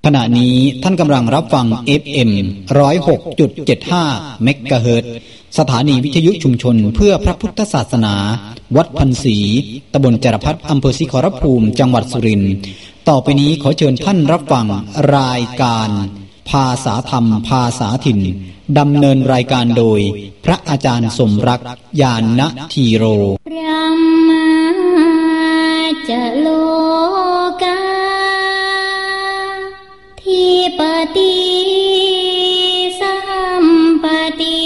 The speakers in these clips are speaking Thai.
ขณะนี้ท่านกำลังรับฟัง FM 106.75 เมกะเฮิรตซ์สถานีวิทยุชุมชนเพื่อพระพุทธศาสนาวัดพันศรีตำบลจรพัฒน์อำเภอศรีขอรภูมิจังหวัดสุรินทร์ต่อไปนี้ขอเชิญท่านรับฟังรายการภาษาธรรมภาษาถิ่นดำเนินรายการโดยพระอาจารย์สมรักญาณธีโรพระมาจะโลกาทิปติสัมปติ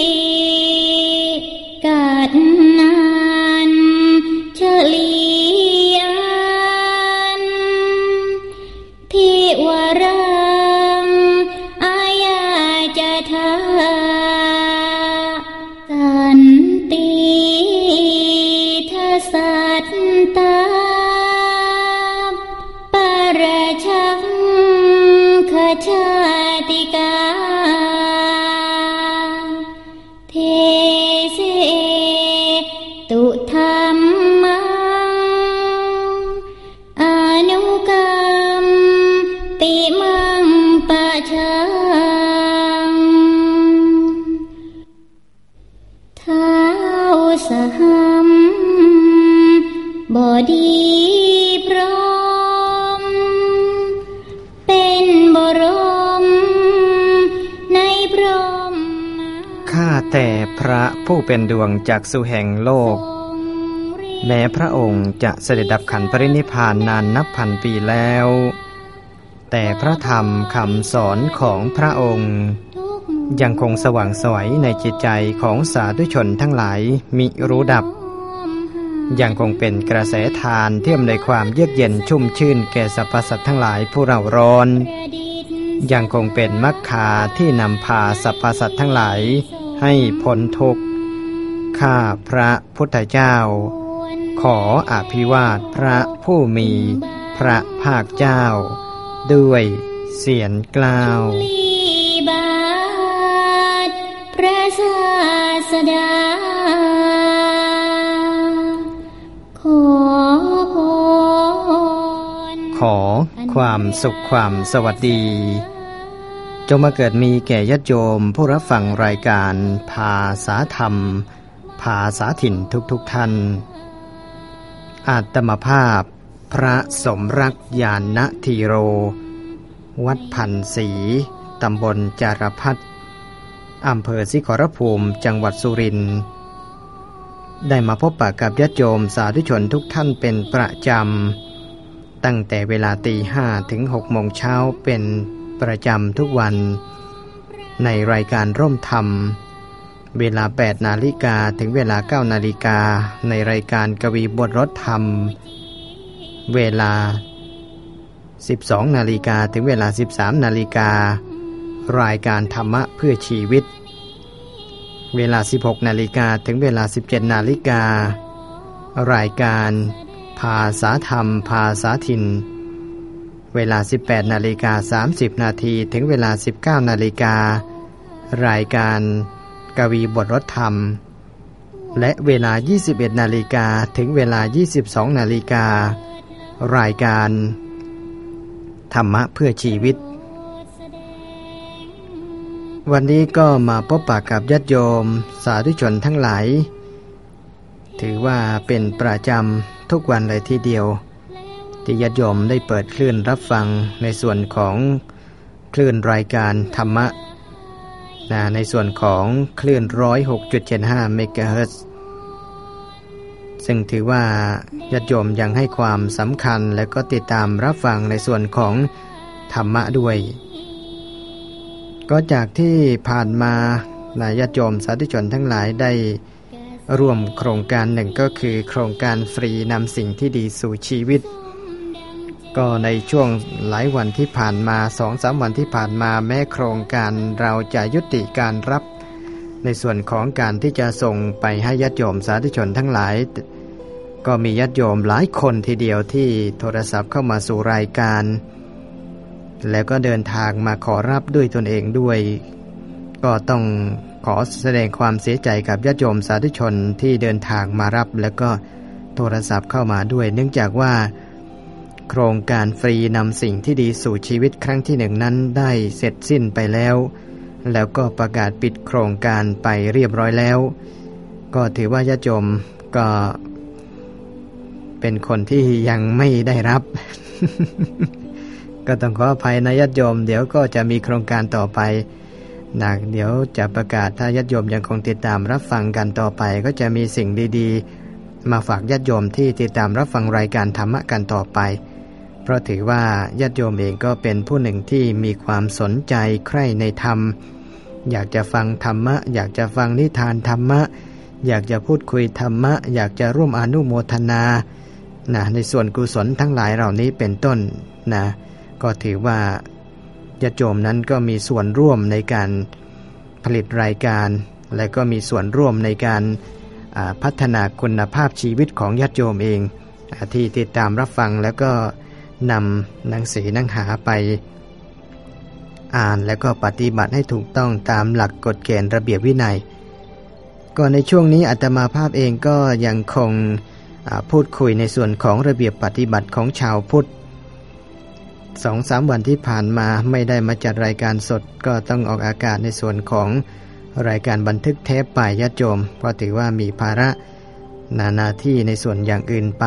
กัดนันเฉลียนทิวรังอายาจะทาสันติทัสสัตตาปราชังขชาติกาเทเสตุธัมมังอนุกัมปิมังปะชังท้าวสหัมบดีพร้อมเป็นบรมในพรหมข้าแต่พระผู้เป็นดวงจักษุแห่งโลกแม้พระองค์จะเสด็จดับขันธ์ปรินิพพานนานนับพันปีแล้วแต่พระธรรมคำสอนของพระองค์ยังคงสว่างไสวในจิตใจของสาธุชนทั้งหลายมิรู้ดับยังคงเป็นกระแสทานที่อำนวยความเยือกเย็นชุ่มชื่นแก่สรรพสัตว์ทั้งหลายผู้เร่าร้อนยังคงเป็นมรรคาที่นำพาสรรพสัตว์ทั้งหลายให้พ้นทุกข์ข้าพระพุทธเจ้าขออภิวาทพระผู้มีพระภาคเจ้าด้วยเสียงกล่าวพระศาสดาขอความสุขความสวัสดีจงมาเกิดมีแก่ญาติโยมผู้รับฟังรายการภาษาธรรมภาษาถิ่นทุกท่านอาตมภาพพระสมรักญาณธีโรวัดพันศรีตำบลจารพัฒน์อำเภอศรีขอรภูมิจังหวัดสุรินทร์ได้มาพบปะกับญาติโยมสาธุชนทุกท่านเป็นประจำตั้งแต่เวลา 5:00 ถึง 6:00 น.เช้าเป็นประจำทุกวันในรายการร่มธรรมเวลา 8:00 น.ถึงเวลา 9:00 น.ในรายการกวีบทรถธรรมเวลา 12:00 น.ถึงเวลา 13:00 น.รายการธรรมะเพื่อชีวิตเวลา 16:00 น.ถึงเวลา 17:00 น.รายการภาษาธรรมภาษาถิ่นเวลา 18:30 น.ถึงเวลา 19:00 น.รายการกวีบทรถธรรมและเวลา 21:00 น.ถึงเวลา 22:00 น.รายการธรรมะเพื่อชีวิตวันนี้ก็มาพบปะกับญาติโยมสาธุชนทั้งหลายถือว่าเป็นประจำทุกวันเลยทีเดียวที่ญาติโยมได้เปิดคลื่นรับฟังในส่วนของคลื่นรายการธรรมะในส่วนของคลื่น 106.75 เมกะเฮิรตซ์ซึ่งถือว่าญาติโยมยังให้ความสำคัญและก็ติดตามรับฟังในส่วนของธรรมะด้วยก็จากที่ผ่านมาญาติโยมสาธุชนทั้งหลายได้ร่วมโครงการหนึ่งก็คือโครงการฟรีนำสิ่งที่ดีสู่ชีวิตก็ในช่วงหลายวันที่ผ่านมา 2-3 วันที่ผ่านมาแม้โครงการเราจะยุติการรับในส่วนของการที่จะส่งไปให้ญาติโยมสาธุชนทั้งหลายก็มีญาติโยมหลายคนทีเดียวที่โทรศัพท์เข้ามาสู่รายการแล้วก็เดินทางมาขอรับด้วยตนเองด้วยก็ต้องขอแสดงความเสียใจกับญาติโยมสาธุชนที่เดินทางมารับแล้วก็โทรศัพท์เข้ามาด้วยเนื่องจากว่าโครงการฟรีนำสิ่งที่ดีสู่ชีวิตครั้งที่หนึ่งนั้นได้เสร็จสิ้นไปแล้วก็ประกาศปิดโครงการไปเรียบร้อยแล้วก็ถือว่าญาติโยมก็เป็นคนที่ยังไม่ได้รับ ก็ต้องขออภัยนะญาติโยมเดี๋ยวก็จะมีโครงการต่อไปนะเดี๋ยวจะประกาศถ้าญาติโยมยังคงติดตามรับฟังกันต่อไปก็จะมีสิ่งดีๆมาฝากญาติโยมที่ติดตามรับฟังรายการธรรมะกันต่อไปเพราะถือว่าญาติโยมเองก็เป็นผู้หนึ่งที่มีความสนใจใคร่ในธรรมอยากจะฟังธรรมะอยากจะฟังนิทานธรรมะอยากจะพูดคุยธรรมะอยากจะร่วมอนุโมทนาในส่วนกุศลทั้งหลายเหล่านี้เป็นต้นนะก็ถือว่าญาติโยมนั้นก็มีส่วนร่วมในการผลิตรายการและก็มีส่วนร่วมในการพัฒนาคุณภาพชีวิตของญาติโยมเองที่ติดตามรับฟังแล้วก็นำหนังสือหนังหาไปอ่านแล้วก็ปฏิบัติให้ถูกต้องตามหลักกฎเกณฑ์ระเบียบวินัยก็ในช่วงนี้อาตมาภาพเองก็ยังคงพูดคุยในส่วนของระเบียบปฏิบัติของชาวพุทธ 2-3 วันที่ผ่านมาไม่ได้มาจัดรายการสดก็ต้องออกอากาศในส่วนของรายการบันทึกเทปไปญาติโยมเพราะถือว่ามีภาระหน้าที่ในส่วนอย่างอื่นไป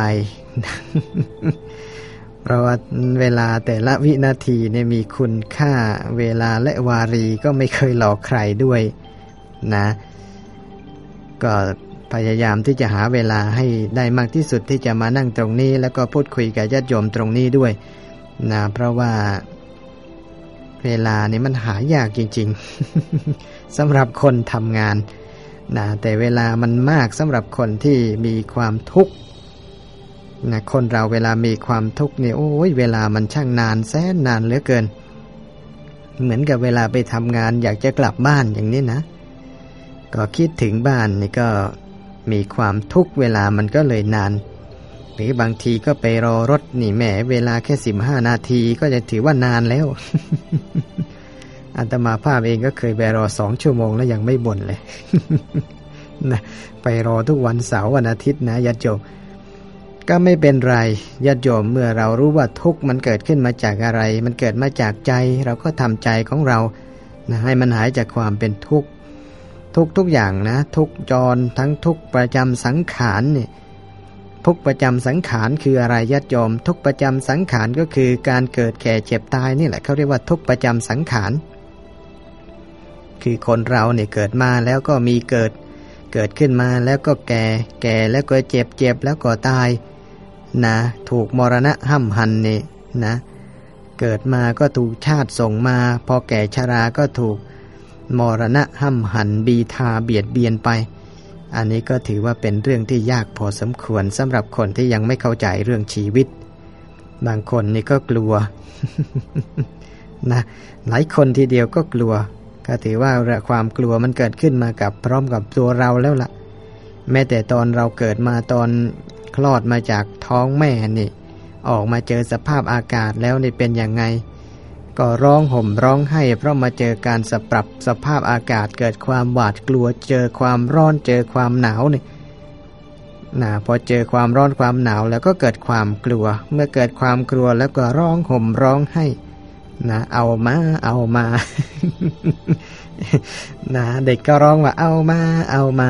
เพราะว่าเวลาแต่ละวินาทีเนี่ยมีคุณค่าเวลาและวารีก็ไม่เคยหลอกใครด้วยนะก็พยายามที่จะหาเวลาให้ได้มากที่สุดที่จะมานั่งตรงนี้แล้วก็พูดคุยกับญาติโยมตรงนี้ด้วยนะเพราะว่าเวลานี่มันหายากจริงๆ สำหรับคนทำงานนะแต่เวลามันมากสำหรับคนที่มีความทุกข์นะคนเราเวลามีความทุกข์เนี่ยโอ้ยเวลามันช่างนานแสนนานเหลือเกินเหมือนกับเวลาไปทำงานอยากจะกลับบ้านอย่างนี้นะก็คิดถึงบ้านนี่ก็มีความทุกข์เวลามันก็เลยนานหรือบางทีก็ไปรอรถนี่แหมเวลาแค่15 นาทีก็จะถือว่านานแล้ว อาตมาภาพเองก็เคยไปรอ2 ชั่วโมงแล้วยังไม่บ่นเลย นะไปรอทุกวันเสาร์วันอาทิตย์นะญาติโยมก็ไม่เป็นไรญาติโยมเมื่อเรารู้ว่าทุกข์มันเกิดขึ้นมาจากอะไรมันเกิดมาจากใจเราก็ทำใจของเรานะให้มันหายจากความเป็นทุกข์ทุกอย่างนะทุกจรทั้งทุกประจำสังขารเนี่ยทุกประจำสังขารคืออะไรญาติโยมทุกประจำสังขารก็คือการเกิดแก่เจ็บตายนี่แหละเขาเรียกว่าทุกประจำสังขารคือคนเราเนี่ยเกิดมาแล้วก็มีเกิดขึ้นมาแล้วก็แก่แล้วก็เจ็บแล้วก็ตายนะถูกมรณะห้ำหันนี่นะเกิดมาก็ถูกชาติส่งมาพอแก่ชราก็ถูกมรณะห้ำหันบีทาเบียดเบียนไปอันนี้ก็ถือว่าเป็นเรื่องที่ยากพอสมควรสำหรับคนที่ยังไม่เข้าใจเรื่องชีวิตบางคนนี่ก็กลัว นะหลายคนทีเดียวก็กลัวก็ถือว่าความกลัวมันเกิดขึ้นมากับพร้อมกับตัวเราแล้วล่ะแม้แต่ตอนเราเกิดมาตอนคลอดมาจากท้องแม่นี่ออกมาเจอสภาพอากาศแล้วนี่เป็นยังไงก็ร้องห่มร้องไห้เพราะมาเจอการปรับสภาพอากาศเกิดความหวาดกลัวเจอความร้อนเจอความหนาวนี่พอเจอความร้อนความหนาวแล้วก็เกิดความกลัวเมื่อเกิดความกลัวแล้วก็ร้องห่มร้องไห้เอามา เด็กก็ร้องว่าเอามา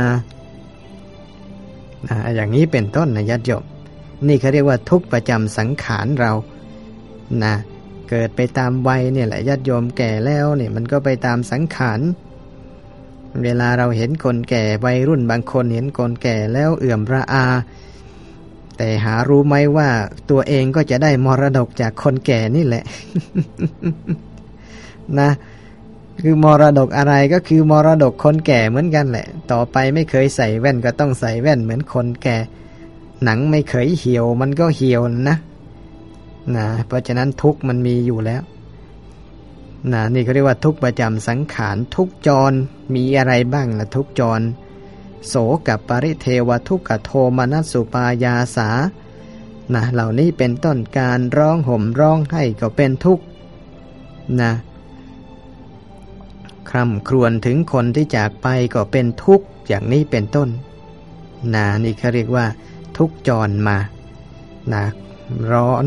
อย่างนี้เป็นต้นนะญาติโยมนี่เขาเรียกว่าทุกข์ประจำสังขารเราเกิดไปตามวัยเนี่ยแหละญาติโยมแก่แล้วเนี่ยมันก็ไปตามสังขารเวลาเราเห็นคนแก่วัยรุ่นบางคนเห็นคนแก่แล้วเอื่อมระอาแต่หารู้ไหมว่าตัวเองก็จะได้มรดกจากคนแก่นี่แหละ นะคือมรดกอะไรก็คือมรดกคนแก่เหมือนกันแหละต่อไปไม่เคยใส่แว่นก็ต้องใส่แว่นเหมือนคนแก่หนังไม่เคยเหี่ยวมันก็เหี่ยวนะเพราะฉะนั้นทุกข์มันมีอยู่แล้วนี่เขาเรียกว่าทุกข์ประจำสังขารทุกจรมีอะไรบ้างล่ะทุกจรโสกับปริเทวทุกขโทมนัสสุปายาสาเหล่านี้เป็นต้นการร้องห่มร้องไห้ก็เป็นทุกข์คร่ำครวญถึงคนที่จากไปก็เป็นทุกข์อย่างนี้เป็นต้นนี่เขาเรียกว่าทุกจรมาร้อน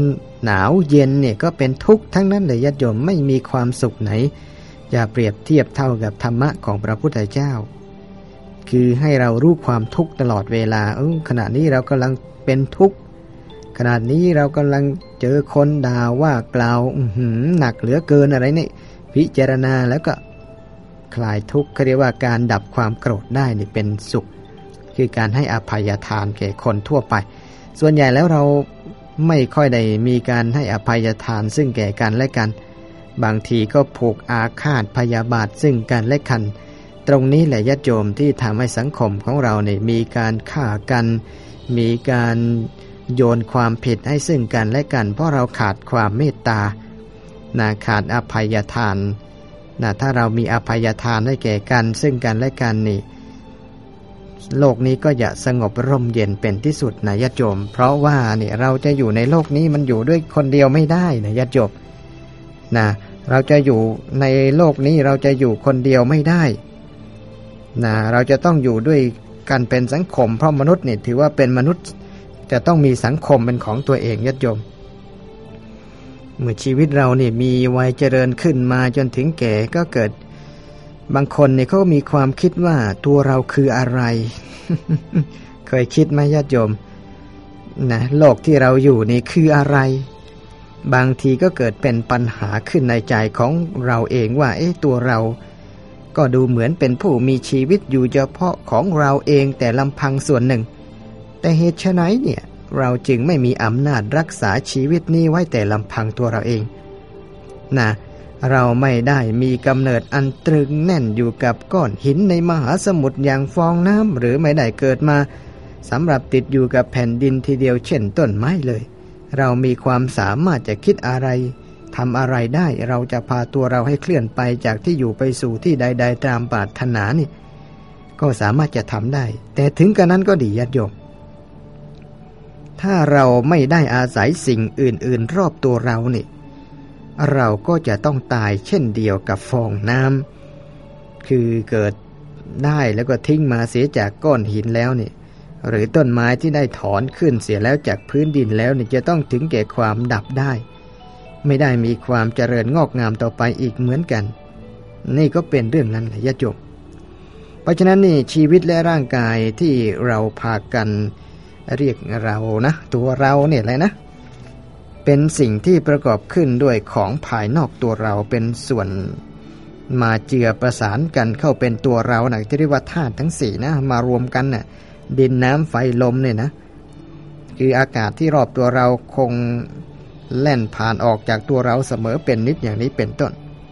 หนาวเย็นเนี่ยก็เป็นทุกข์ทั้งนั้นเลยญาติโยมไม่มีความสุขไหนจะเปรียบเทียบเท่ากับธรรมะของพระพุทธเจ้าคือให้เรารู้ความทุกข์ตลอดเวลาขณะนี้เรากำลังเป็นทุกข์ขณะนี้เรากำลังเจอคนด่าว่ากล่าวหนักเหลือเกินอะไรนี่พิจารณาแล้วก็คลายทุกข์เขาเรียกว่าการดับความโกรธได้นี่เป็นสุขคือการให้อภัยทานแก่คนทั่วไปส่วนใหญ่แล้วเราไม่ค่อยได้มีการให้อภัยทานซึ่งแก่กันและกันบางทีก็ผูกอาฆาตพยาบาทซึ่งกันและกันตรงนี้แหละญาติโยมที่ทำให้สังคมของเราเนี่ยมีการฆ่ากันมีการโยนความผิดให้ซึ่งกันและกันเพราะเราขาดความเมตตาขาดอภัยทานถ้าเรามีอภัยทานให้แก่กันซึ่งกันและกันนี่โลกนี้ก็จะสงบร่มเย็นเป็นที่สุดนะญาติโยมเพราะว่าเนี่ยเราจะอยู่ในโลกนี้มันอยู่ด้วยคนเดียวไม่ได้นะญาติโยมเราจะอยู่ในโลกนี้เราจะอยู่คนเดียวไม่ได้เราจะต้องอยู่ด้วยกันเป็นสังคมเพราะมนุษย์เนี่ยถือว่าเป็นมนุษย์จะต้องมีสังคมเป็นของตัวเองญาติโยมเมื่อชีวิตเราเนี่ยมีวัยเจริญขึ้นมาจนถึงแก่ก็เกิดบางคนเนี่ยเขามีความคิดว่าตัวเราคืออะไร เคยคิดไหมญาติโยมโลกที่เราอยู่นี่คืออะไรบางทีก็เกิดเป็นปัญหาขึ้นในใจของเราเองว่าตัวเราก็ดูเหมือนเป็นผู้มีชีวิตอยู่เฉพาะของเราเองแต่ลำพังส่วนหนึ่งแต่เหตุไฉนเนี่ยเราจึงไม่มีอำนาจรักษาชีวิตนี้ไว้แต่ลำพังตัวเราเองเราไม่ได้มีกำเนิดอันตรึงแน่นอยู่กับก้อนหินในมหาสมุทรอย่างฟองน้ำหรือไม่ได้เกิดมาสำหรับติดอยู่กับแผ่นดินทีเดียวเช่นต้นไม้เลยเรามีความสามารถจะคิดอะไรทำอะไรได้เราจะพาตัวเราให้เคลื่อนไปจากที่อยู่ไปสู่ที่ใดๆตามปรารถนานี่ก็สามารถจะทำได้แต่ถึงกระนั้นก็ดีญาติโยมถ้าเราไม่ได้อาศัยสิ่งอื่นๆรอบตัวเรานี่เราก็จะต้องตายเช่นเดียวกับฟองน้ำคือเกิดได้แล้วก็ทิ้งมาเสียจากก้อนหินแล้วนี่หรือต้นไม้ที่ได้ถอนขึ้นเสียแล้วจากพื้นดินแล้วนี่จะต้องถึงแก่ความดับได้ไม่ได้มีความเจริญงอกงามต่อไปอีกเหมือนกันนี่ก็เป็นเรื่องนั้นแหละญาติโยมเพราะฉะนั้นนี่ชีวิตและร่างกายที่เราพากันเรียกเราตัวเราเนี่ยแหละเป็นสิ่งที่ประกอบขึ้นด้วยของภายนอกตัวเราเป็นส่วนมาเจือประสานกันเข้าเป็นตัวเราที่เรียกว่าธาตุทั้ง4มารวมกันดินน้ำไฟลมเนี่ยคืออากาศที่รอบตัวเราคงแล่นผ่านออกจากตัวเราเสมอเป็นนิดอย่างนี้เป็นต้น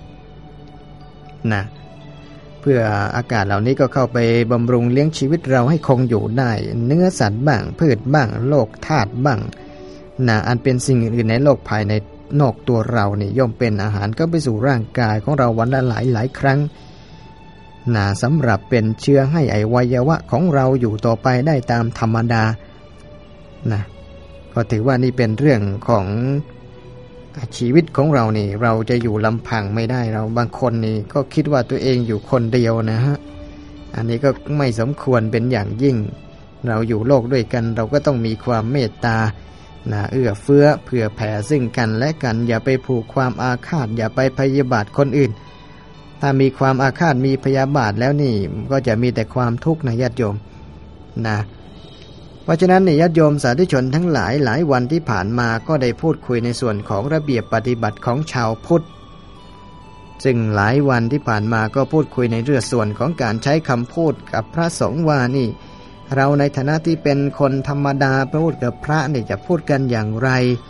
เพื่ออากาศเหล่านี้ก็เข้าไปบำรุงเลี้ยงชีวิตเราให้คงอยู่ได้เนื้อสัตว์บ้างพืชบ้างโลกธาตุบ้างอันเป็นสิ่งอื่นในโลกภายในนอกตัวเราเนี่ยย่อมเป็นอาหารก็ไปสู่ร่างกายของเราวันละหลายครั้งสำหรับเป็นเชื้อให้อวัยวะของเราอยู่ต่อไปได้ตามธรรมดาก็ถือว่านี่เป็นเรื่องของชีวิตของเรานี่เราจะอยู่ลำพังไม่ได้เราบางคนนี่ก็คิดว่าตัวเองอยู่คนเดียวอันนี้ก็ไม่สมควรเป็นอย่างยิ่งเราอยู่โลกด้วยกันเราก็ต้องมีความเมตตาเอื้อเฟื้อเผื่อแผ่ซึ่งกันและกันอย่าไปผูกความอาฆาตอย่าไปพยาบาทคนอื่นถ้ามีความอาฆาตมีพยาบาทแล้วนี่ก็จะมีแต่ความทุกข์ญาติโยมเพราะฉะนั้นญาติโยมสาธุชนทั้งหลายวันที่ผ่านมาก็ได้พูดคุยในส่วนของระเบียบปฏิบัติของชาวพุทธซึ่งหลายวันที่ผ่านมาก็พูดคุยในเรื่องส่วนของการใช้คำพูดกับพระสงฆ์ว่านี่เราในฐานะที่เป็นคนธรรมดาพูดกับพระนี่จะพูดกันอย่างไร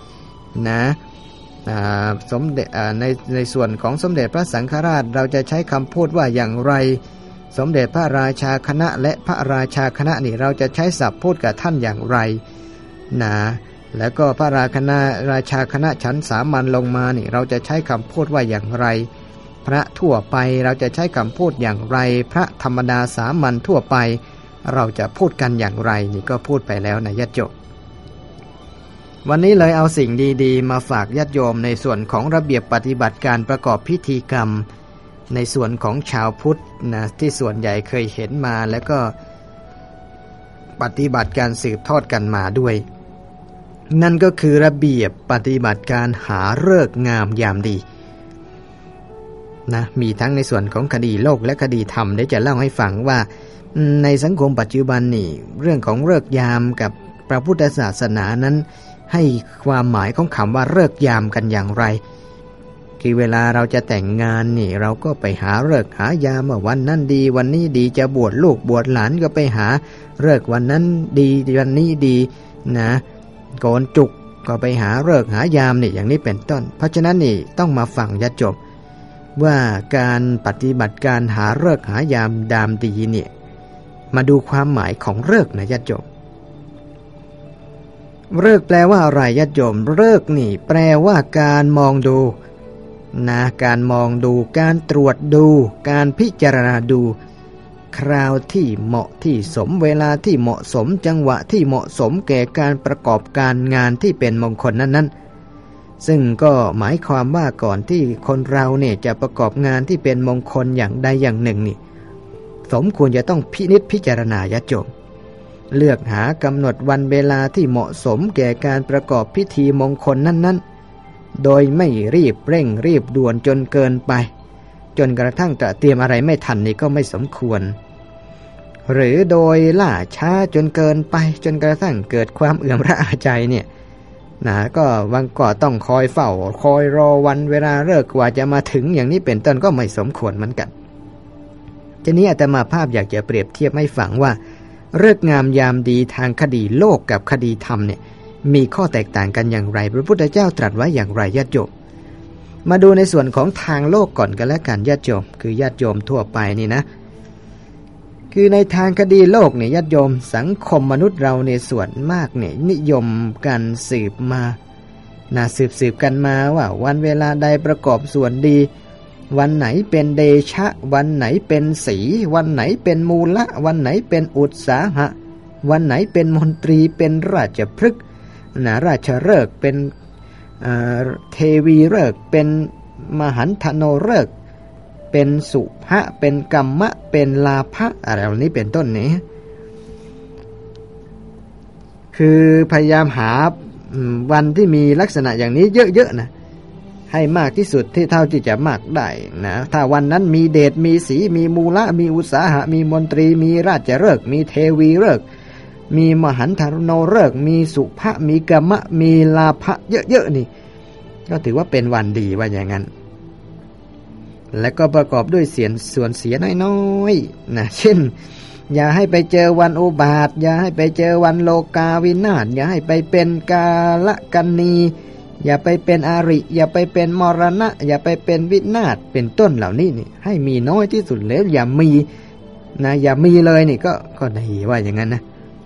สมเด็จในส่วนของสมเด็จพระสังฆราชเราจะใช้คำพูดว่าอย่างไรสมเด็จพระราชาคณะและพระราชาคณะนี่เราจะใช้ศัพท์พูดกับท่านอย่างไรแล้วก็พระราชาคณะชั้นสามัญลงมานี่เราจะใช้คำพูดว่าอย่างไรพระทั่วไปเราจะใช้คำพูดอย่างไรพระธรรมดาสามัญทั่วไปเราจะพูดกันอย่างไรนี่ก็พูดไปแล้วญาติโยมวันนี้เลยเอาสิ่งดีๆมาฝากญาติโยมในส่วนของระเบียบปฏิบัติการประกอบพิธีกรรมในส่วนของชาวพุทธที่ส่วนใหญ่เคยเห็นมาแล้วก็ปฏิบัติการสืบทอดกันมาด้วยนั่นก็คือระเบียบปฏิบัติการหาฤกษ์งามยามดีนะมีทั้งในส่วนของคดีโลกและคดีธรรมเดี๋ยวจะเล่าให้ฟังว่าในสังคมปัจจุบันนี่เรื่องของฤกษ์ยามกับพระพุทธศาสนานั้นให้ความหมายของคำว่าฤกษ์ยามกันอย่างไรคือเวลาเราจะแต่งงานนี่เราก็ไปหาฤกษ์หายามว่าวันนั้นดีวันนี้ดีจะบวชลูกบวชหลานก็ไปหาฤกษ์วันนั้นดีวันนี้ดีนะโกนจุกก็ไปหาฤกษ์หายามนี่อย่างนี้เป็นต้นเพราะฉะนั้นนี่ต้องมาฟังญาติโยมว่าการปฏิบัติการหาฤกษ์หายามดามดีเนี่ยมาดูความหมายของฤกษ์นะญาติโยมฤกษ์แปลว่าอะไรญาติโยมฤกษ์นี่แปลว่าการมองดูนะการมองดูการตรวจดูการพิจารณาดูคราวที่เหมาะที่สมเวลาที่เหมาะสมจังหวะที่เหมาะสมแก่การประกอบการงานที่เป็นมงคลนั้นๆซึ่งก็หมายความว่าก่อนที่คนเราเนี่ยจะประกอบงานที่เป็นมงคลอย่างใดอย่างหนึ่งนี่สมควรจะต้องพินิจพิจารณาญาติโยมเลือกหากำหนดวันเวลาที่เหมาะสมแก่การประกอบพิธีมงคลนั้นๆโดยไม่รีบเร่งรีบด่วนจนเกินไปจนกระทั่งจะเตรียมอะไรไม่ทันนี่ก็ไม่สมควรหรือโดยล่าช้าจนเกินไปจนกระทั่งเกิดความเอื่อมระอาใจเนี่ยนะก็วันก็ต้องคอยเฝ้าคอยรอวันเวลาฤกษ์กว่าจะมาถึงอย่างนี้เป็นต้นก็ไม่สมควรเหมือนกันทีนี้อาตมาภาพอยากจะเปรียบเทียบให้ฟังว่าฤกษ์งามยามดีทางคดีโลกกับคดีธรรมเนี่ยมีข้อแตกต่างกันอย่างไรพระพุทธเจ้าตรัสไว้อย่างไรญาติโยมมาดูในส่วนของทางโลกก่อนกันแล้วกันญาติโยมคือญาติโยมทั่วไปนี่นะคือในทางคดีโลกเนี่ยญาติโยมสังคมมนุษย์เราในส่วนมากเนี่ยนิยมกันสืบมาสืบกันมาว่าวันเวลาใดประกอบส่วนดีวันไหนเป็นเดชะวันไหนเป็นสีวันไหนเป็นมูละวันไหนเป็นอุตสาหะวันไหนเป็นมนตรีเป็นราชพฤกษ์ราชฤกษ์เป็นเทวีฤกษ์เป็นมหันธโนฤกษ์เป็นสุภะเป็นกัมมะเป็นลาภะอะไรเหล่านี้เป็นต้นนี้คือพยายามหาวันที่มีลักษณะอย่างนี้เยอะๆนะให้มากที่สุดที่เท่าที่จะมากได้นะถ้าวันนั้นมีเดชมีสีมีมูละมีอุตสาหะมีมนตรีมีราชฤกษ์มีเทวีฤกษ์มีมหันธโนฤกษ์มีสุภะมีกัมมะมีลาภะเยอะๆนี่ก็ถือว่าเป็นวันดีว่าอย่างนั้นและก็ประกอบด้วยส่วนเสียน้อยๆนะเช่นอย่าให้ไปเจอวันอุบาทอย่าให้ไปเจอวันโลกาวินาศอย่าให้ไปเป็นกาลกันนีอย่าไปเป็นอาริอย่าไปเป็นมรณะอย่าไปเป็นวินาศเป็นต้นเหล่านี้นี่ให้มีน้อยที่สุดแล้วอย่ามีนะอย่ามีเลยนี่ก็ดีว่าอย่างนั้นนะ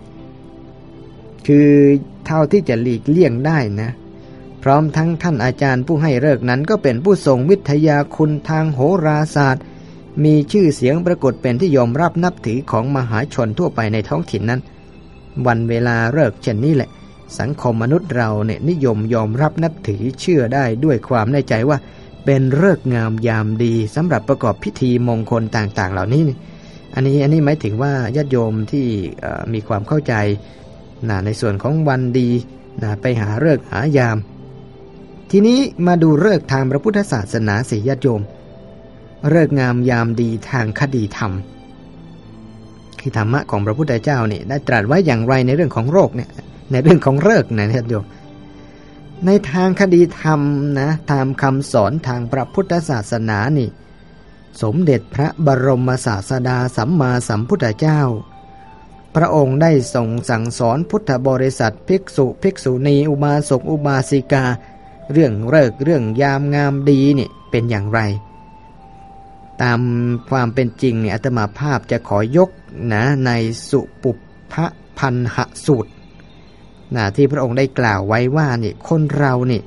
คือเท่าที่จะหลีกเลี่ยงได้นะพร้อมทั้งท่านอาจารย์ผู้ให้ฤกษ์นั้นก็เป็นผู้ทรงวิทยาคุณทางโหราศาสตร์มีชื่อเสียงปรากฏเป็นที่ยอมรับนับถือของมหาชนทั่วไปในท้องถิ่นนั้นวันเวลาฤกษ์เช่นนี้แหละสังคมมนุษย์เราเนี่ยนิยมยอมรับนับถือเชื่อได้ด้วยความแน่ใจว่าเป็นฤกษ์งามยามดีสำหรับประกอบพิธีมงคลต่างๆเหล่านี้อันนี้หมายถึงว่าญาติโยมที่มีความเข้าใจในส่วนของวันดีไปหาฤกษ์หายามทีนี้มาดูฤกษ์ทางพระพุทธศาสนาสิญาติโยมฤกษ์งามยามดีทางคดีธรรมคือธรรมะของพระพุทธเจ้านี่ได้ตรัสไว้อย่างไรในเรื่องของโรคเนี่ยในเรื่องของฤกษ์นะญาติโยมในทางคดีธรรมนะตามคำสอนทางพระพุทธศาสนานี่สมเด็จพระบรมศาสดาสัมมาสัมพุทธเจ้าพระองค์ได้ทรงสั่งสอนพุทธบริษัทภิกษุภิกษุณีอุบาสกอุบาสิกาเรื่องฤกษ์เรื่องยามงามดีนี่เป็นอย่างไรตามความเป็นจริงเนี่ยอาตมาภาพจะขอยกนะในสุปุพพพันหสูตรที่พระองค์ได้กล่าวไว้ว่านี่คนเรานี่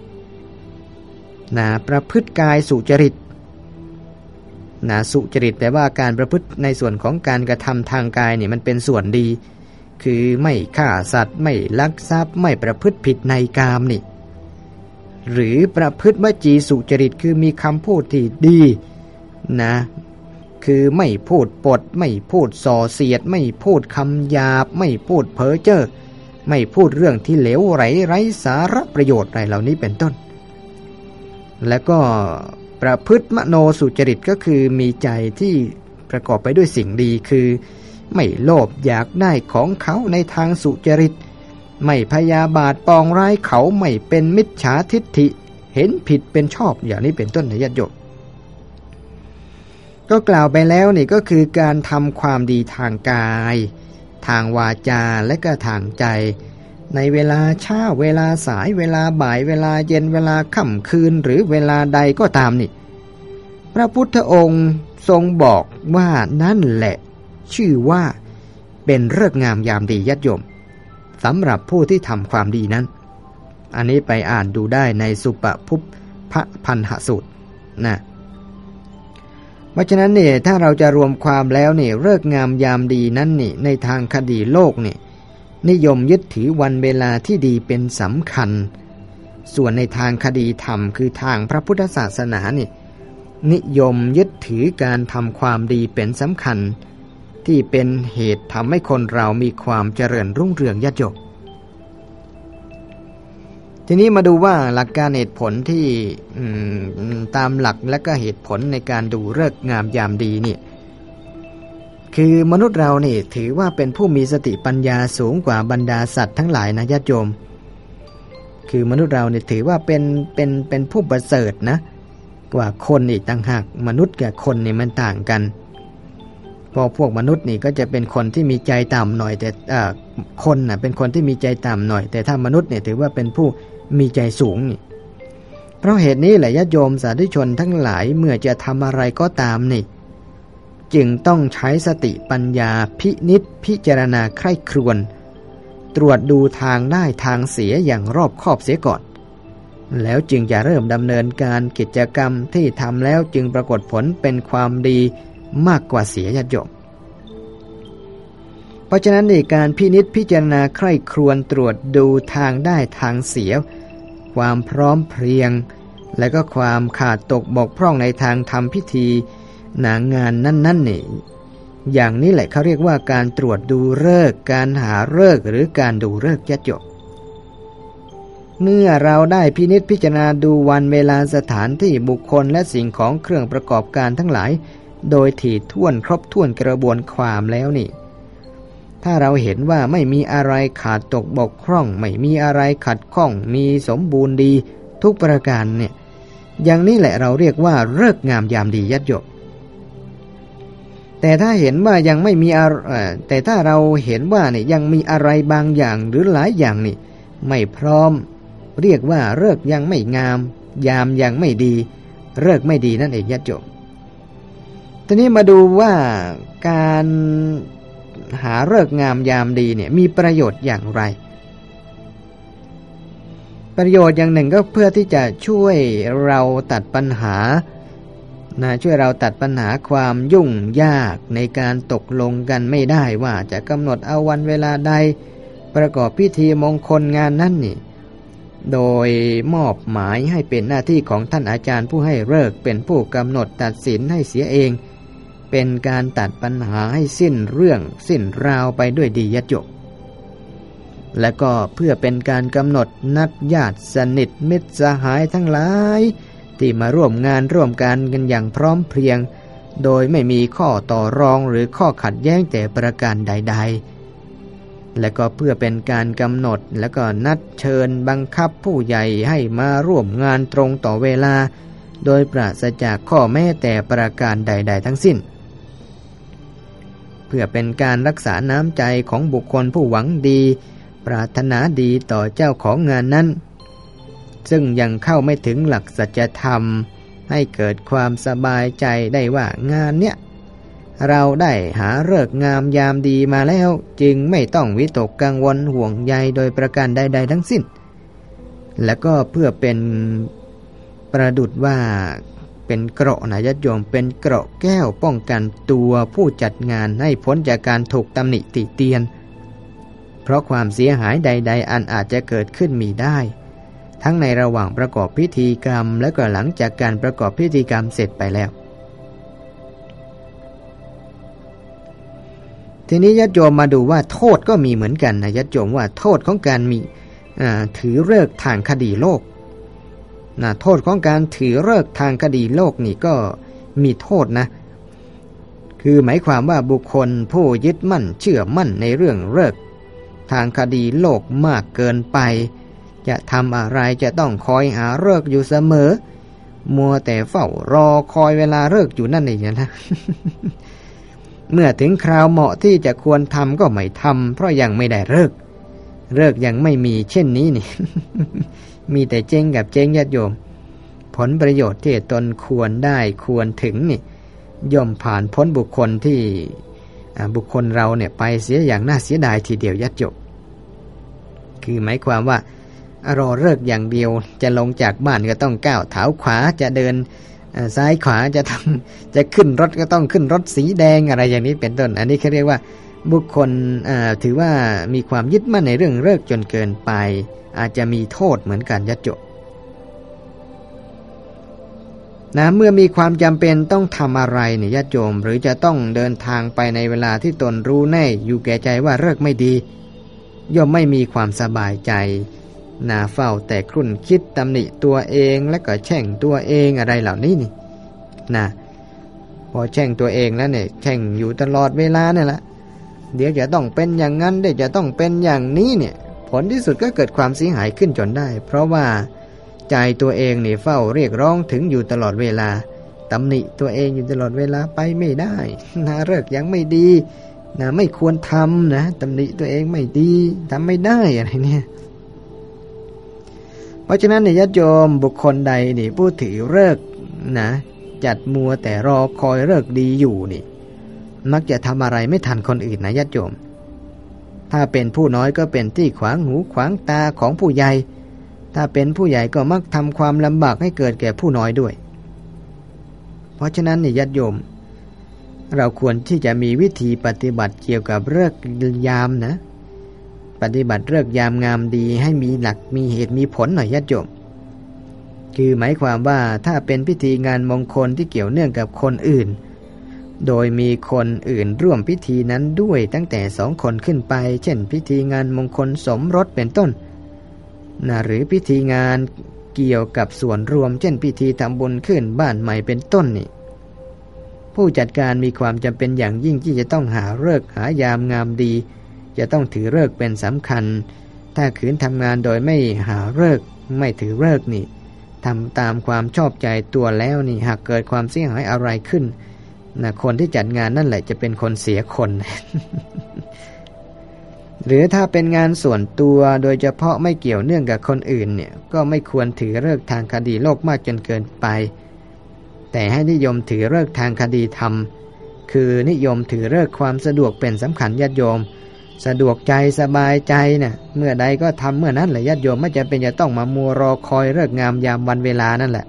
ประพฤติกายสุจริตสุจริตแปลว่าการประพฤติในส่วนของการกระทำทางกายนี่มันเป็นส่วนดีคือไม่ฆ่าสัตว์ไม่ลักทรัพย์ไม่ประพฤติผิดในกามนี่หรือประพฤติวจีสุจริตคือมีคำพูดที่ดีคือไม่พูดปดไม่พูดส่อเสียดไม่พูดคำหยาบไม่พูดเพ้อเจ้อไม่พูดเรื่องที่เหลวไหลไร้สาระประโยชน์อะไรเหล่านี้เป็นต้นและก็ประพฤติมโนสุจริตก็คือมีใจที่ประกอบไปด้วยสิ่งดีคือไม่โลภอยากได้ของเขาในทางสุจริตไม่พยาบาทปองร้ายเขาไม่เป็นมิจฉาทิฏฐิเห็นผิดเป็นชอบอย่างนี้เป็นต้นนะญาติโยมก็กล่าวไปแล้วนี่ก็คือการทำความดีทางกายทางวาจาและก็ทางใจในเวลาเช้าเวลาสายเวลาบ่ายเวลาเย็นเวลาค่ำคืนหรือเวลาใดก็ตามนี่พระพุทธองค์ทรงบอกว่านั่นแหละชื่อว่าเป็นฤกษ์งามยามดีญาติโยมสำหรับผู้ที่ทำความดีนั้นอันนี้ไปอ่านดูได้ในสุปพุพพพันหสูตรนะเพราะฉะนั้นเนี่ยถ้าเราจะรวมความแล้วเนี่ยฤกษ์งามยามดีนั้นนี่ในทางคดีโลกเนี่ยนิยมยึดถือวันเวลาที่ดีเป็นสำคัญส่วนในทางคดีธรรมคือทางพระพุทธศาสนานี่นิยมยึดถือการทำความดีเป็นสำคัญที่เป็นเหตุทำให้คนเรามีความเจริญรุ่งเรืองญาติโยมทีนี้มาดูว่าหลักการเหตุผลที่ตามหลักและก็เหตุผลในการดูฤกษ์งามยามดีนี่คือมนุษย์เรานี่ถือว่าเป็นผู้มีสติปัญญาสูงกว่าบรรดาสัตว์ทั้งหลายนะญาติโยมคือมนุษย์เราเนี่ยถือว่าเป็นผู้ประเสริฐนะกว่าคนอีกต่างหากมนุษย์กับคนนี่มันต่างกันพอพวกมนุษย์นี่ก็จะเป็นคนที่มีใจต่ำหน่อยแต่คนน่ะเป็นคนที่มีใจต่ำหน่อยแต่ถ้ามนุษย์เนี่ยถือว่าเป็นผู้มีใจสูงนี่เพราะเหตุนี้แหละญาติโยมสาธุชนทั้งหลายเมื่อจะทำอะไรก็ตามนี่จึงต้องใช้สติปัญญาพินิจพิจารณาใคร่ครวญตรวจดูทางได้ทางเสียอย่างรอบคอบเสียก่อนแล้วจึงจะเริ่มดำเนินการกิจกรรมที่ทำแล้วจึงปรากฏผลเป็นความดีมากกว่าเสียญาติโยมเพราะฉะนั้นในการพินิจพิจารณาใคร่ครวญตรวจดูทางได้ทางเสียความพร้อมเพรียงและก็ความขาดตกบกพร่องในทางทำพิธีงานนั่นนี่อย่างนี้แหละเขาเรียกว่าการตรวจดูฤกษ์การหาฤกษ์หรือการดูฤกษ์ญาติโยมเมื่อเราได้พินิจพิจารณาดูวันเวลาสถานที่บุคคลและสิ่งของเครื่องประกอบการทั้งหลายโดยถี่ถ้วนครบถ้วนกระบวนความแล้วนี่ถ้าเราเห็นว่าไม่มีอะไรขาดตกบกพร่องไม่มีอะไรขัดข้องมีสมบูรณ์ดีทุกประการเนี่ยอย่างนี้แหละเราเรียกว่าฤกษ์งามยามดีญาติโยมแต่ถ้าเห็นว่ายังไม่มีแต่ถ้าเราเห็นว่าเนี่ยยังมีอะไรบางอย่างหรือหลายอย่างนี่ไม่พร้อมเรียกว่าฤกษ์ยังไม่งามยามยังไม่ดีฤกษ์ไม่ดีนั่นเองญาติโยมทีนี้มาดูว่าการหาฤกษ์งามยามดีเนี่ยมีประโยชน์อย่างไรประโยชน์อย่างหนึ่งก็เพื่อที่จะช่วยเราตัดปัญหาช่วยเราตัดปัญหาความยุ่งยากในการตกลงกันไม่ได้ว่าจะกำหนดเอาวันเวลาใดประกอบพิธีมงคลงานนั้นนี่โดยมอบหมายให้เป็นหน้าที่ของท่านอาจารย์ผู้ให้ฤกษ์เป็นผู้กำหนดตัดสินให้เสียเองเป็นการตัดปัญหาให้สิ้นเรื่องสิ้นราวไปด้วยดีญาติโยมและก็เพื่อเป็นการกำหนดนัดญาติสนิทมิตรสหายทั้งหลายที่มาร่วมงานร่วมกันอย่างพร้อมเพรียงโดยไม่มีข้อต่อรองหรือข้อขัดแย้งแต่ประการใดๆและก็เพื่อเป็นการกำหนดและก็นัดเชิญบังคับผู้ใหญ่ให้มาร่วมงานตรงต่อเวลาโดยปราศจากข้อแม้แต่ประการใดๆทั้งสิ้นเพื่อเป็นการรักษาน้ำใจของบุคคลผู้หวังดีปรารถนาดีต่อเจ้าของงานนั้นซึ่งยังเข้าไม่ถึงหลักสัจธรรมให้เกิดความสบายใจได้ว่างานเนี้ยเราได้หาฤกษ์งามยามดีมาแล้วจึงไม่ต้องวิตกกังวลห่วงใยโดยประการใดๆทั้งสิ้นและก็เพื่อเป็นประดุจว่าเป็นเกราะนะญาติโยมเป็นเกราะแก้วป้องกันตัวผู้จัดงานให้พ้นจากการถูกตำหนิติเตียนเพราะความเสียหายใดๆอันอาจจะเกิดขึ้นมีได้ทั้งในระหว่างประกอบพิธีกรรมและก็หลังจากการประกอบพิธีกรรมเสร็จไปแล้วททีนี้ญาติโยมมาดูว่าโทษก็มีเหมือนกันนะญาติโยมว่าโทษของการมีถือฤกษ์ทางคดีโลกนะโทษของการถือฤกษ์ทางคดีโลกนี่ก็มีโทษนะคือหมายความว่าบุคคลผู้ยึดมั่นเชื่อมั่นในเรื่องฤกษ์ทางคดีโลกมากเกินไปจะทำอะไรจะต้องคอยหาฤกษ์อยู่เสมอมัวแต่เฝ้ารอคอยเวลาฤกษ์อยู่นั่นเองนะ เมื่อถึงคราวเหมาะที่จะควรทำก็ไม่ทำเพราะยังไม่ได้ฤกษ์ยังไม่มีเช่นนี้นี่ มีแต่เจ๊งกับเจ๊งญาติโยมผลประโยชน์ที่ตนควรได้ควรถึงนี่ย่อมผ่านพ้นบุคคลที่บุคคลเราเนี่ยไปเสียอย่างน่าเสียดายทีเดียวญาติโยมคือหมายความว่ารอฤกษ์อย่างเดียวจะลงจากบ้านก็ต้องก้าวเท้าขวาจะเดินซ้ายขวาจะขึ้นรถก็ต้องขึ้นรถสีแดงอะไรอย่างนี้เป็นต้นอันนี้เขาเรียกว่าบุคคลถือว่ามีความยึดมั่นในเรื่องฤกษ์จนเกินไปอาจจะมีโทษเหมือนกันญาติโยมนะเมื่อมีความจำเป็นต้องทำอะไรเนี่ยญาติโยมหรือจะต้องเดินทางไปในเวลาที่ตนรู้แน่อยู่แก่ใจว่าฤกษ์ไม่ดีย่อมไม่มีความสบายใจนาเฝ้าแต่ครุ่นคิดตำหนิตัวเองและก็แช่งตัวเองอะไรเหล่านี้นี่นะพอแช่งตัวเองแล้วเนี่ยแช่งอยู่ตลอดเวลาเนี่ยแหละเดี๋ยวจะต้องเป็นอย่างนั้นเดี๋ยวจะต้องเป็นอย่างนี้เนี่ยผลที่สุดก็เกิดความเสียหายขึ้นจนได้เพราะว่าใจตัวเองนี่เฝ้าเรียกร้องถึงอยู่ตลอดเวลาตำหนิตัวเองอยู่ตลอดเวลาไปไม่ได้นะฤกษ์ยังไม่ดีนะไม่ควรทำนะตำหนิตัวเองไม่ดีทำไม่ได้อะไรเนี่ยเพราะฉะนั้นเนี่ยญาติโยมบุคคลใดนี่ผู้ถือฤกษ์นะจัดมัวแต่รอคอยฤกษ์ดีอยู่นี่มักจะทำอะไรไม่ทันคนอื่นนะญาติโยมถ้าเป็นผู้น้อยก็เป็นที่ขวางหูขวางตาของผู้ใหญ่ถ้าเป็นผู้ใหญ่ก็มักทำความลำบากให้เกิดแก่ผู้น้อยด้วยเพราะฉะนั้นเนี่ยญาติโยมเราควรที่จะมีวิธีปฏิบัติเกี่ยวกับฤกษ์ยามนะปฏิบัติฤกษ์ยามงามดีให้มีหลักมีเหตุมีผลหน่อยญาติโยมคือหมายความว่าถ้าเป็นพิธีงานมงคลที่เกี่ยวเนื่องกับคนอื่นโดยมีคนอื่นร่วมพิธีนั้นด้วยตั้งแต่2 คนขึ้นไปเช่นพิธีงานมงคลสมรสเป็นต้นนะหรือพิธีงานเกี่ยวกับส่วนรวมเช่นพิธีทำบุญขึ้นบ้านใหม่เป็นต้นนี่ผู้จัดการมีความจำเป็นอย่างยิ่งที่จะต้องหาฤกษ์หายามงามดีจะต้องถือฤกษ์เป็นสำคัญถ้าขืนทำงานโดยไม่หาฤกษ์ไม่ถือฤกษ์นี่ทำตามความชอบใจตัวแล้วนี่หากเกิดความเสียหายอะไรขึ้นนะคนที่จัดงานนั่นแหละจะเป็นคนเสียคน หรือถ้าเป็นงานส่วนตัวโดยเฉพาะไม่เกี่ยวเนื่องกับคนอื่นเนี่ยก็ไม่ควรถือฤกษ์ทางคดีโลกมากจนเกินไปแต่ให้นิยมถือฤกษ์ทางคดีธรรมคือนิยมถือฤกษ์ความสะดวกเป็นสำคัญญาติโยมสะดวกใจสบายใจนะเมื่อใดก็ทำเมื่อนั้นแหละญาติโยมไม่จำเป็นจะต้องมามัวรอคอยฤกษ์งามยามวันเวลานั่นแหละ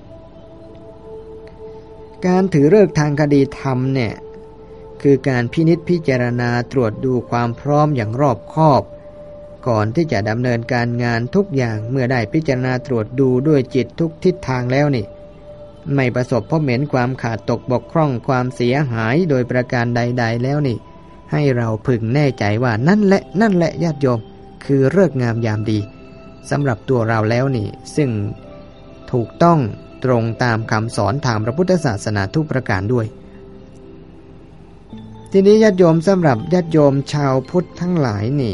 การถือฤกษ์ทางคดีธรรมเนี่ยคือการพินิจพิจารณาตรวจดูความพร้อมอย่างรอบคอบก่อนที่จะดำเนินการงานทุกอย่างเมื่อได้พิจารณาตรวจดูด้วยจิตทุกทิศทางแล้วนี่ไม่ประสบพบเห็นความขาดตกบกพร่องความเสียหายโดยประการใดๆแล้วนี่ให้เราพึงแน่ใจว่านั่นแหละญาติโยมคือฤกษ์งามยามดีสำหรับตัวเราแล้วนี่ซึ่งถูกต้องตรงตามคำสอนทางพระพุทธศาสนาทุกประการด้วยทีนี้ญาติโยมสำหรับญาติโยมชาวพุทธทั้งหลายนี่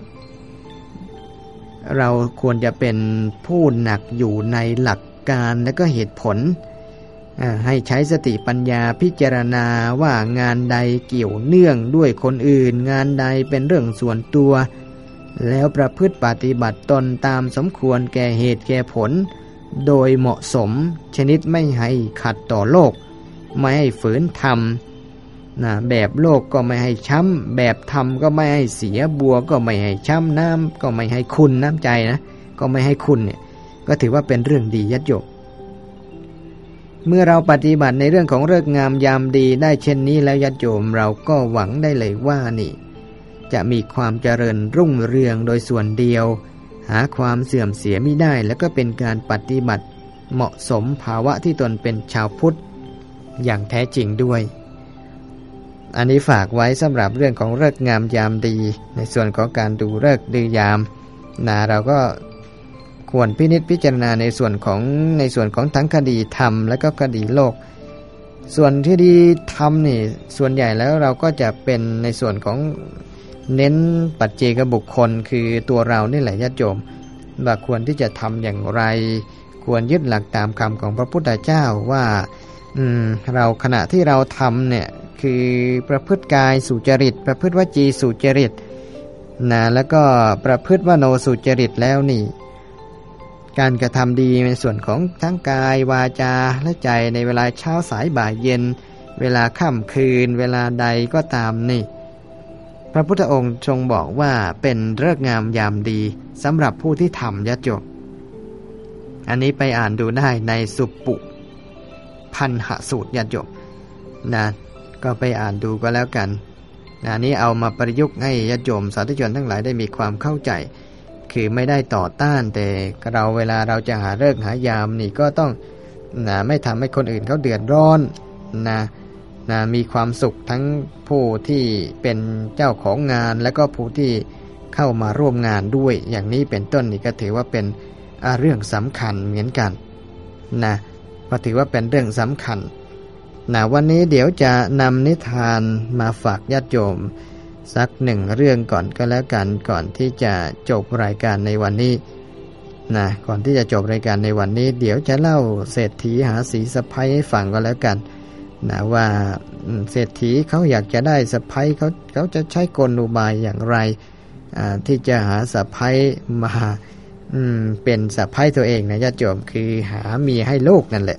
เราควรจะเป็นผู้หนักอยู่ในหลักการและก็เหตุผลให้ใช้สติปัญญาพิจารณาว่างานใดเกี่ยวเนื่องด้วยคนอื่นงานใดเป็นเรื่องส่วนตัวแล้วประพฤติปฏิบัติตนตามสมควรแก่เหตุแก่ผลโดยเหมาะสมชนิดไม่ให้ขัดต่อโลกไม่ให้ฝืนธรรมแบบโลกก็ไม่ให้ช้ำแบบธรรมก็ไม่ให้เสียบัวก็ไม่ให้ช้ำน้ำก็ไม่ให้ขุ่นน้ำใจนะก็ไม่ให้ขุ่นเนี่ยก็ถือว่าเป็นเรื่องดีญาติโยมเมื่อเราปฏิบัติในเรื่องของฤกษ์งามยามดีได้เช่นนี้แล้วญาติโยมเราก็หวังได้เลยว่านี่จะมีความเจริญรุ่งเรืองโดยส่วนเดียวหาความเสื่อมเสียมิได้แล้วก็เป็นการปฏิบัติเหมาะสมภาวะที่ตนเป็นชาวพุทธอย่างแท้จริงด้วยอันนี้ฝากไว้สำหรับเรื่องของฤกษ์งามยามดีในส่วนของการดูฤกษ์ดูยามเราก็ควรพินิจพิจารณาในส่วนของทั้งคดีธรรมและก็คดีโลกส่วนที่ดีธรรมนี่ส่วนใหญ่แล้วเราก็จะเป็นในส่วนของเน้นปัจเจกบุคคลคือตัวเรานี่แหละญาติโยมว่าควรที่จะทำอย่างไรควรยึดหลักตามคำของพระพุทธเจ้าว่าเราขณะที่เราทำเนี่ยคือประพฤติกายสุจริตประพฤติวจีสุจริตแล้วก็ประพฤติวโนสุจริตแล้วนี่การกระทำดีในส่วนของทั้งกายวาจาและใจในเวลาเช้าสายบ่ายเย็นเวลาค่ำคืนเวลาใดก็ตามนี่พระพุทธองค์ทรงบอกว่าเป็นฤกษ์งามยามดีสำหรับผู้ที่ทำญาติโยมอันนี้ไปอ่านดูได้ในสุปปุพันหสูตรญาติโยมก็ไปอ่านดูก็แล้วกันอันนี้เอามาประยุกต์ให้ญาติโยมสาธุชนทั้งหลายได้มีความเข้าใจคือไม่ได้ต่อต้านแต่เราเวลาเราจะหาฤกษ์หายามนี่ก็ต้องไม่ทำให้คนอื่นเขาเดือดร้อนมีความสุขทั้งผู้ที่เป็นเจ้าของงานและก็ผู้ที่เข้ามาร่วมงานด้วยอย่างนี้เป็นต้นนี่ก็ถือว่าเป็นเรื่องสำคัญเหมือนกันก็ถือว่าเป็นเรื่องสำคัญวันนี้เดี๋ยวจะนำนิทานมาฝากญาติโยมสักหนึ่งเรื่องก่อนก็แล้วกันก่อนที่จะจบรายการในวันนี้ก่อนที่จะจบรายการในวันนี้เดี๋ยวจะเล่าเศรษฐีหาสีสะใภ้ให้ฟังก็แล้วกันว่าเศรษฐีเขาอยากจะได้สะใภ้เขาจะใช้กลอุบายอย่างไรที่จะหาสะใภ้มาเป็นสะใภ้ตัวเองนะญาติโยมคือหาเมียให้ลูกนั่นแหละ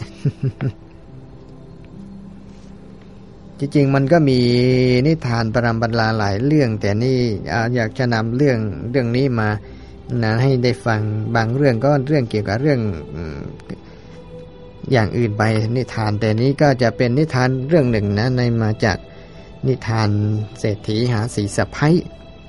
จริงๆมันก็มีนิทานประรำบรรลาหลายเรื่องแต่นี่อยากจะนำเรื่องนี้มาให้ได้ฟังบางเรื่องก็เรื่องเกี่ยวกับเรื่องอย่างอื่นไปนิทานแต่นี้ก็จะเป็นนิทานเรื่องหนึ่งในมาจากนิทานเศรษฐีหาสีสะใภ้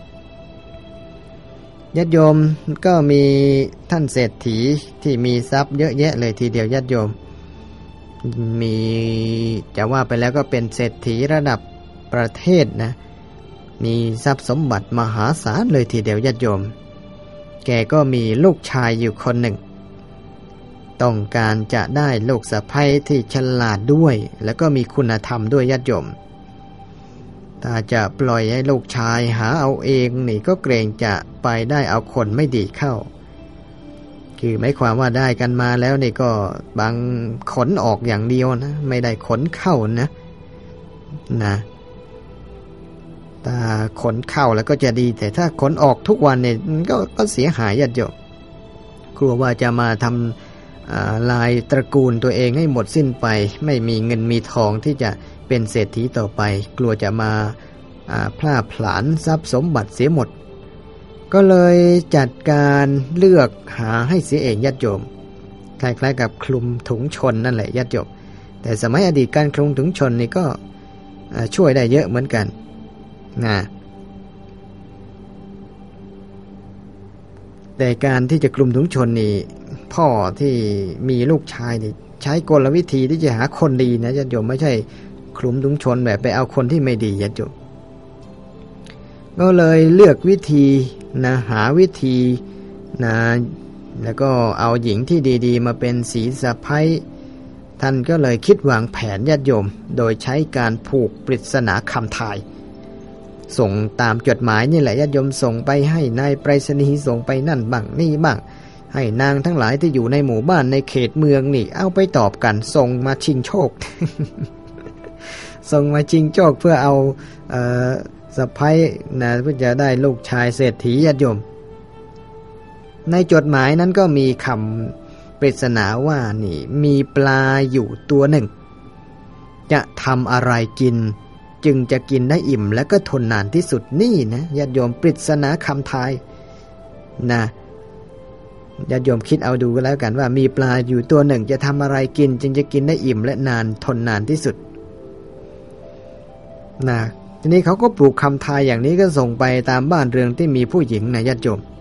ญาติโยมก็มีท่านเศรษฐีที่มีทรัพย์เยอะแยะเลยทีเดียวญาติโยมมีจะว่าไปแล้วก็เป็นเศรษฐีระดับประเทศมีทรัพย์สมบัติมหาศาลเลยทีเดียวญาติโยมแกก็มีลูกชายอยู่คนหนึ่งต้องการจะได้ลูกสะใภ้ที่ฉลาดด้วยแล้วก็มีคุณธรรมด้วยญาติโยมถ้าจะปล่อยให้ลูกชายหาเอาเองนี่ก็เกรงจะไปได้เอาคนไม่ดีเข้าคือหมายความว่าได้กันมาแล้วนี่ก็บางขนออกอย่างเดียวไม่ได้ขนเข้านะถ้าขนเข้าแล้วก็จะดีแต่ถ้าขนออกทุกวันเนี่ยก็เสียหายญาติโยมกลัวว่าจะมาทำลายตระกูลตัวเองให้หมดสิ้นไปไม่มีเงินมีทองที่จะเป็นเศรษฐีต่อไปกลัวจะมาพล่าผลาญทรัพย์สมบัติเสียหมดก็เลยจัดการเลือกหาให้เสียเองญาติโยมคล้ายๆกับคลุมถุงชนนั่นแหละญาติโยมแต่สมัยอดีตการคลุมถุงชนนี่ก็ช่วยได้เยอะเหมือนกันแต่การที่จะคลุมถุงชนนี่พ่อที่มีลูกชายนี่ใช้กลวิธีที่จะหาคนดีนะญาติโยมไม่ใช่คลุมถุงชนแบบไปเอาคนที่ไม่ดีญาติโยมก็เลยเลือกวิธีหาวิธีแล้วก็เอาหญิงที่ดีๆมาเป็นสีสะใภ้ท่านก็เลยคิดวางแผนญาติโยมโดยใช้การผูกปริศนาคำทายส่งตามจดหมายนี่แหละญาติโยมส่งไปให้นายไปรษณีย์ส่งไปนั่นบ้างนี่บ้างให้นางทั้งหลายที่อยู่ในหมู่บ้านในเขตเมืองนี่เอาไปตอบกันส่งมาชิงโชค ส่งมาชิงโชคเพื่อเอาสะใภ้เพื่อจะได้ลูกชายเศรษฐีญาติโยมในจดหมายนั้นก็มีคำปริศนาว่านี่มีปลาอยู่ตัวหนึ่งจะทำอะไรกินจึงจะกินได้อิ่มและก็ทนนานที่สุดนี่นะญาติโยมปริศนาคำทายญาติโยมคิดเอาดูก็แล้วกันว่ามีปลาอยู่ตัวหนึ่งจะทำอะไรกินจึงจะกินได้อิ่มและนานทนนานที่สุดทีนี้เขาก็ปลูกคำทายอย่างนี้ก็ส่งไปตามบ้านเรือนที่มีผู้หญิงญาติโยม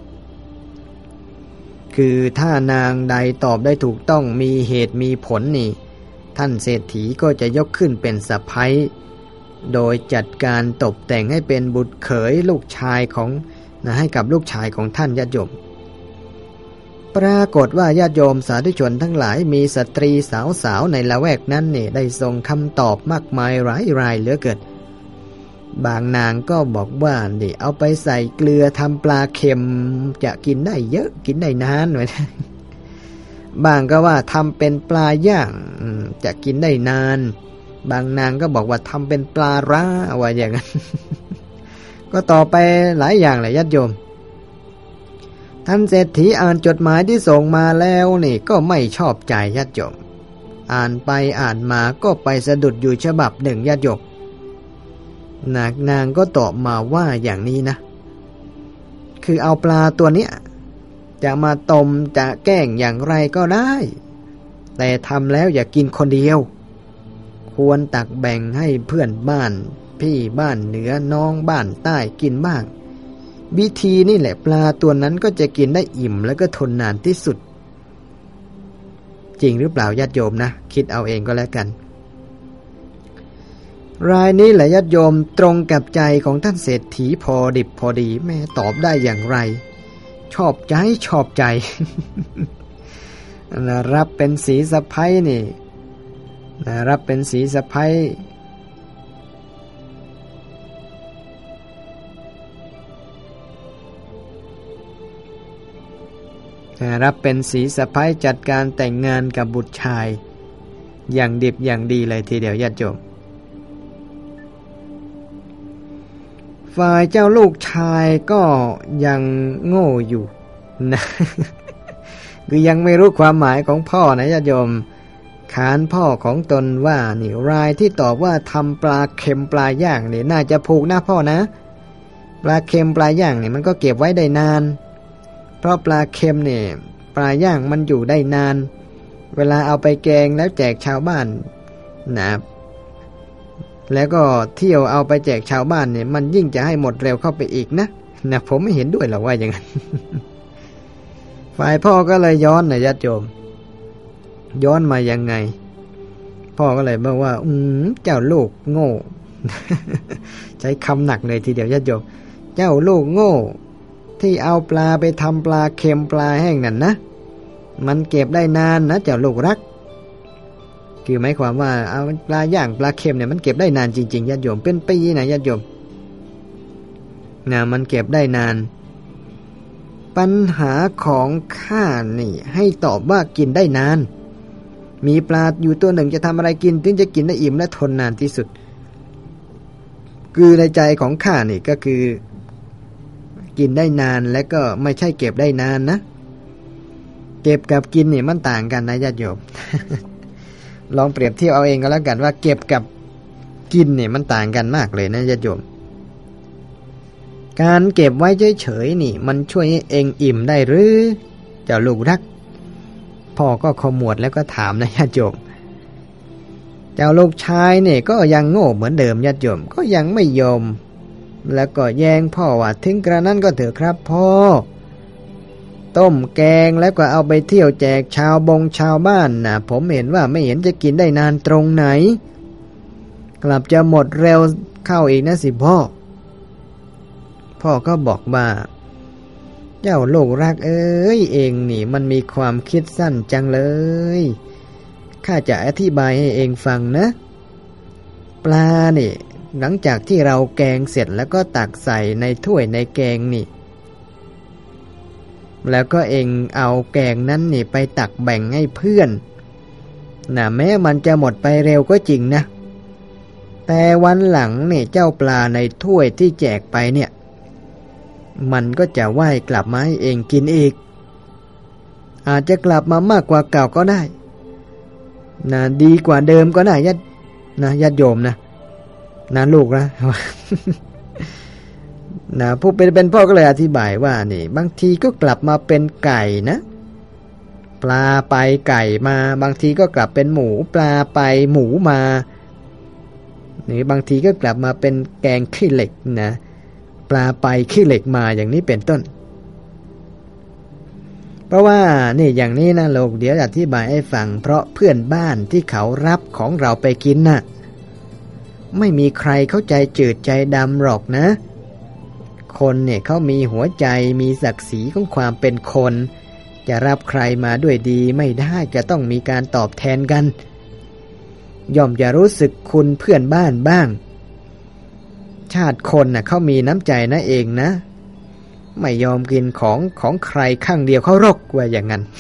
คือถ้านางใดตอบได้ถูกต้องมีเหตุมีผลนี่ท่านเศรษฐีก็จะยกขึ้นเป็นสะใภ้โดยจัดการตกแต่งให้เป็นบุตรเขยลูกชายของให้กับลูกชายของท่านญาติโยมปรากฏว่าญาติโยมสาธุชนทั้งหลายมีสตรีสาวๆในละแวกนั้นเนี่ยได้ส่งคำตอบมากมายหลายรายเหลือเกินบางนางก็บอกว่านี่เอาไปใส่เกลือทำปลาเค็มจะกินได้เยอะกินได้นานไว้บางก็ว่าทำเป็นปลาย่างจะกินได้นานบางนางก็บอกว่าทำเป็นปลาร้าว่าอย่างนั้น ก็ต่อไปหลายอย่างแหละญาติโยมท่านเศรษฐีอ่านจดหมายที่ส่งมาแล้วนี่ก็ไม่ชอบใจญาติโยมอ่านไปอ่านมาก็ไปสะดุดอยู่ฉบับหนึ่งญาติโยมนางก็ตอบมาว่าอย่างนี้นะคือเอาปลาตัวเนี้ยจะมาต้มจะแกล้งอย่างไรก็ได้แต่ทำแล้วอย่ากินคนเดียวควรตักแบ่งให้เพื่อนบ้านพี่บ้านเหนือน้องบ้านใต้กินบ้างวิธีนี่แหละปลาตัวนั้นก็จะกินได้อิ่มแล้วก็ทนนานที่สุดจริงหรือเปล่าญาติโยมนะคิดเอาเองก็แล้วกันรายนี้แหละญาติโยมตรงกับใจของท่านเศรษฐีพอดิบพอดีแม่ตอบได้อย่างไรชอบใจ รับเป็นสีสะใภ้นี่รับเป็นสีสะใภ้รับเป็นสีสะใภ้จัดการแต่งงานกับบุตรชายอย่างดิบอย่างดีเลยทีเดียวญาติโยมฝ่ายเจ้าลูกชายก็ยังโง่อยู่นะคือยังไม่รู้ความหมายของพ่อนะญาติโยมขานพ่อของตนว่านี่รายที่ตอบว่าทำปลาเค็มปลาย่างนี่น่าจะผูกนะพ่อนะปลาเค็มปลาย่างนี่มันก็เก็บไว้ได้นานเพราะปลาเค็มเนี่ยปลาย่างมันอยู่ได้นานเวลาเอาไปแกงแล้วแจกชาวบ้านนะแล้วก็เที่ยวเอาไปแจกชาวบ้านเนี่ยมันยิ่งจะให้หมดเร็วเข้าไปอีกนะผมไม่เห็นด้วยหรอกว่าอย่างนั้น ฝ่ายพ่อก็เลยย้อนนะญาติโยมย้อนมายังไงพ่อก็เลยบอกว่าเจ้าลูกโง่ ใช้คำหนักเลยทีเดียวญาติโยมเจ้าลูกโง่ที่เอาปลาไปทำปลาเค็มปลาแห้งนั่นนะมันเก็บได้นานนะเจ้าลูกรักคือหมายความว่าเอาปลาย่างปลาเค็มเนี่ยมันเก็บได้นานจริงๆญาติโยมเป็นปีนะญาติโยมมันเก็บได้นานปัญหาของข้านี่ให้ตอบว่ากินได้นานมีปลาอยู่ตัวหนึ่งจะทำอะไรกินถึงจะกินได้อิ่มและทนนานที่สุดคือในใจของข้านี่ก็คือกินได้นานและก็ไม่ใช่เก็บได้นานนะเก็บกับกินนี่มันต่างกันนะญาติโยม ลองเปรียบเทียบเอาเองก็แล้วกันว่าเก็บกับกินเนี่ยมันต่างกันมากเลยนะญาติโยมการเก็บไว้เฉยๆนี่มันช่วยให้เองอิ่มได้หรือเจ้าลูกรักพ่อก็ขมวดแล้วก็ถามนะญาติโยมเจ้าลูกชายเนี่ยก็ยังโง่เหมือนเดิมญาติโยมก็ยังไม่ยอมแล้วก็แย้งพ่อว่าถึงกระนั้นก็เถอะครับพ่อต้มแกงแล้วก็เอาไปเที่ยวแจกชาวบ้านนะผมเห็นว่าไม่เห็นจะกินได้นานตรงไหนกลับจะหมดเร็วเข้าอีกนะสิพ่อก็บอกว่าเจ้าลูกรักเอ้ยเองนี่มันมีความคิดสั้นจังเลยข้าจะอธิบายให้เองฟังนะปลานี่หลังจากที่เราแกงเสร็จแล้วก็ตักใส่ในถ้วยในแกงนี่แล้วก็เองเอาแกงนั้นนี่ไปตักแบ่งให้เพื่อนแม้มันจะหมดไปเร็วก็จริงนะแต่วันหลังนี่เจ้าปลาในถ้วยที่แจกไปเนี่ยมันก็จะว่ายกลับมาให้เองกินอีกอาจจะกลับมามากกว่าเก่าก็ได้ดีกว่าเดิมก็ได้ญาติโยมนะลูกนะ ผู้เป็นพ่อก็เลยอธิบายว่านี่บางทีก็กลับมาเป็นไก่นะปลาไปไก่มาบางทีก็กลับเป็นหมูปลาไปหมูมานี่บางทีก็กลับมาเป็นแกงขี้เหล็กนะปลาไปขี้เหล็กมาอย่างนี้เป็นต้นเพราะว่านี่อย่างนี้นะลูกเดี๋ยวอธิบายให้ฟังเพราะเพื่อนบ้านที่เขารับของเราไปกินน่ะไม่มีใครเข้าใจจืดใจดำหรอกนะคนเนี่ยเขามีหัวใจมีศักดิ์ศรีของความเป็นคนจะรับใครมาด้วยดีไม่ได้จะต้องมีการตอบแทนกันย่อมจะรู้สึกคุณเพื่อนบ้านบ้างชาติคนน่ะเขามีน้ำใจนะเองนะไม่ยอมกินของใครข้างเดียวเขารกว่าอย่างนั้น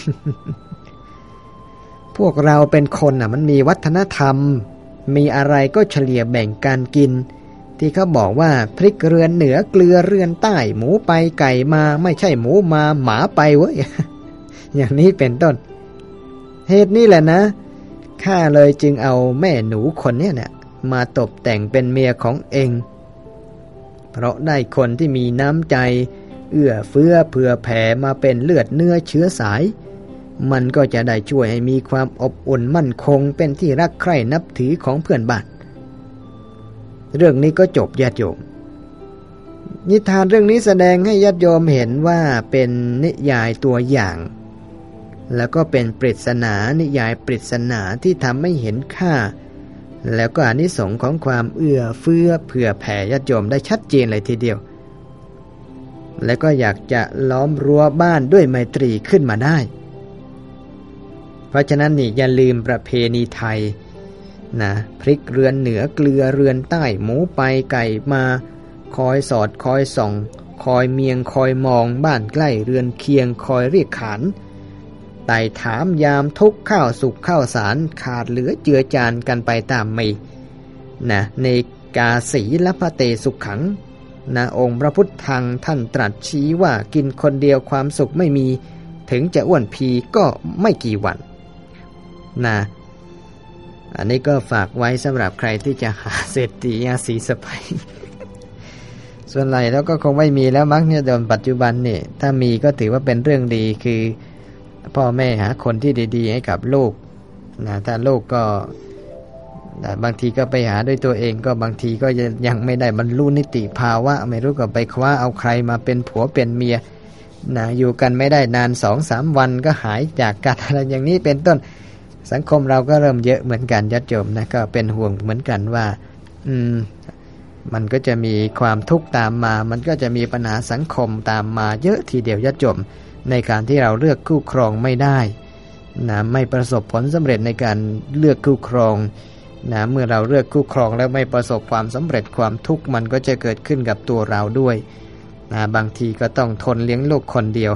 พวกเราเป็นคนน่ะมันมีวัฒนธรรมมีอะไรก็เฉลี่ยแบ่งการกินที่เขาบอกว่าพริกเรือนเหนือเกลือเรือนใต้หมูไปไก่มาไม่ใช่หมูมาหมาไปเว้ย อย่างนี้เป็นต้นเหตุนี้แหละนะข้าเลยจึงเอาแม่หนูคนนี้เนี่ยมาตกแต่งเป็นเมียของเองเพราะได้คนที่มีน้ำใจเอื้อเฟื้อเผื่อแผ่มาเป็นเลือดเนื้อเชื้อสายมันก็จะได้ช่วยให้มีความอบอุ่นมั่นคงเป็นที่รักใคร่นับถือของเพื่อนบ้านเรื่องนี้ก็จบญาติโยมนิทานเรื่องนี้แสดงให้ญาติโยมเห็นว่าเป็นนิยายตัวอย่างแล้วก็เป็นปริศนานิยายปริศนาที่ทำให้เห็นค่าแล้วก็อานิสงส์ของความเอื้อเฟื้อเผื่อแผ่ญาติโยมได้ชัดเจนเลยทีเดียวแล้วก็อยากจะล้อมรั้วบ้านด้วยไมตรีขึ้นมาได้เพราะฉะนั้นนี่อย่าลืมประเพณีไทยนะพริกเรือนเหนือเกลือเรือนใต้หมูไปไก่มาคอยสอดคอยส่องคอยเมียงคอยมองบ้านใกล้เรือนเคียงคอยเรียกขานไต่ถามยามทุกข้าวสุกข้าวสารขาดเหลือเจือจานกันไปตามมีนะในกาสีละพะเตสุขขังนะองค์พระพุทธังท่านตรัสชี้ว่ากินคนเดียวความสุขไม่มีถึงจะอ้วนพีก็ไม่กี่วันนะอันนี้ก็ฝากไว้สำหรับใครที่จะหาเศรษฐีอาศีสะใภ้ ส่วนใหญ่แล้วก็คงไม่มีแล้วมั้งเนี่ยโดยปัจจุบันเนี่ยถ้ามีก็ถือว่าเป็นเรื่องดีคือพ่อแม่หาคนที่ดีๆให้กับลูกนะถ้าลูกก็บางทีก็ไปหาด้วยตัวเองก็บางทีก็ยังไม่ได้บรรลุนิติภาวะไม่รู้ก็ไปคว้าเอาใครมาเป็นผัวเป็นเมียนะอยู่กันไม่ได้นาน 2-3 วันก็หายจากกันอะไรอย่างนี้เป็นต้นสังคมเราก็เริ่มเยอะเหมือนกันญาติโยมนะก็เป็นห่วงเหมือนกันว่ามันก็จะมีความทุกข์ตามมามันก็จะมีปัญหาสังคมตามมาเยอะทีเดียวญาติโยมในการที่เราเลือกคู่ครองไม่ได้นะไม่ประสบผลสำเร็จในการเลือกคู่ครองนะเมื่อเราเลือกคู่ครองแล้วไม่ประสบความสำเร็จความทุกข์มันก็จะเกิดขึ้นกับตัวเราด้วยนะบางทีก็ต้องทนเลี้ยงลูกคนเดียว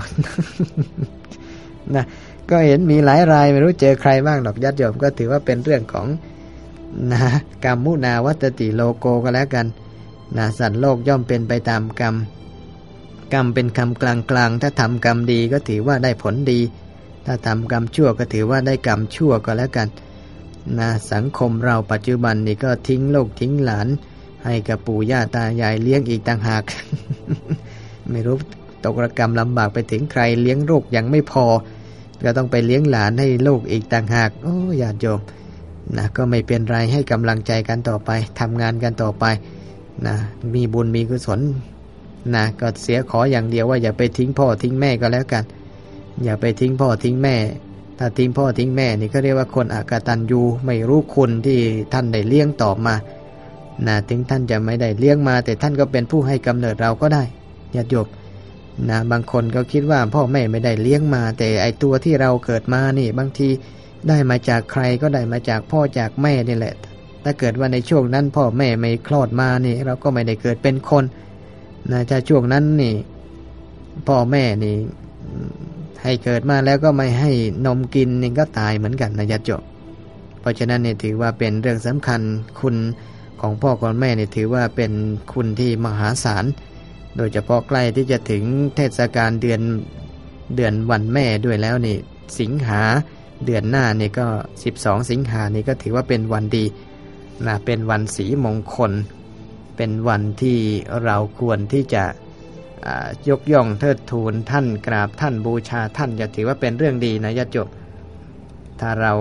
นะก็เห็นมีหลายรายไม่รู้เจอใครบ้างหรอกญาติโยมก็ถือว่าเป็นเรื่องของนะกรรมมุนาวัตติโลโกก็แล้วกันนะสัตว์โลกย่อมเป็นไปตามกรรมกรรมเป็นคำกลางๆถ้าทำกรรมดีก็ถือว่าได้ผลดีถ้าทำกรรมชั่วก็ถือว่าได้กรรมชั่วก็แล้วกันนะสังคมเราปัจจุบันนี่ก็ทิ้งลูกทิ้งหลานให้กับปู่ย่าตายายเลี้ยงอีกต่างหาก ไม่รู้ตกระกรรมลำบากไปถึงใครเลี้ยงลูกยังไม่พอก็ต้องไปเลี้ยงหลานให้ลูกอีกต่างหากโอ้ญาติโยมนะก็ไม่เป็นไรให้กำลังใจกันต่อไปทำงานกันต่อไปนะมีบุญมีกุศลนะก็เสียขออย่างเดียวว่าอย่าไปทิ้งพ่อทิ้งแม่ก็แล้วกันอย่าไปทิ้งพ่อทิ้งแม่ถ้าทิ้งพ่อทิ้งแม่นี่ก็เรียกว่าคนอกตัญญูไม่รู้คุณที่ท่านได้เลี้ยงตอบมานะถึงท่านจะไม่ได้เลี้ยงมาแต่ท่านก็เป็นผู้ให้กำเนิดเราก็ได้ญาติโยมนะบางคนก็คิดว่าพ่อแม่ไม่ได้เลี้ยงมาแต่ไอตัวที่เราเกิดมานี่บางทีได้มาจากใครก็ได้มาจากพ่อจากแม่นี่แหละถ้าเกิดว่าในช่วงนั้นพ่อแม่ไม่คลอดมานี่เราก็ไม่ได้เกิดเป็นคนนะถ้าช่วงนั้นนี่พ่อแม่นี่ให้เกิดมาแล้วก็ไม่ให้นมกินนี่ก็ตายเหมือนกันนะญาติโยมเพราะฉะนั้นเนี่ยถือว่าเป็นเรื่องสำคัญคุณของพ่อของแม่เนี่ยถือว่าเป็นคุณที่มหาศาลโดยเฉพาะใกล้ที่จะถึงเทศกาลเดือนวันแม่ด้วยแล้วนี่สิงหาเดือนหน้านี่ก็12สิงหานี่ก็ถือว่าเป็นวันดีนะเป็นวันศรีมงคลเป็นวันที่เราควรที่จะยกย่องเทิดทูนท่านกราบท่านบูชาท่านจะถือว่าเป็นเรื่องดีนะญาติโยมถ้าเรา